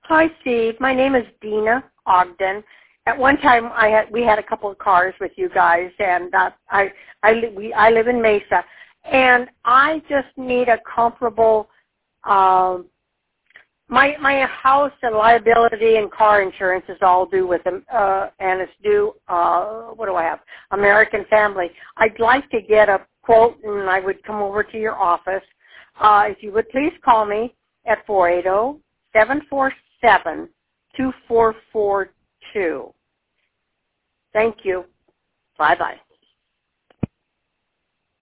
Hi, Steve. My name is Dina Ogden. At one time, we had a couple of cars with you guys, and I live in Mesa, and I just need a comparable. My house and liability and car insurance is all due with them, and it's due. What do I have? American Family. I'd like to get a quote, and I would come over to your office. If you would please call me at 480-747-2442. Thank you. Bye-bye.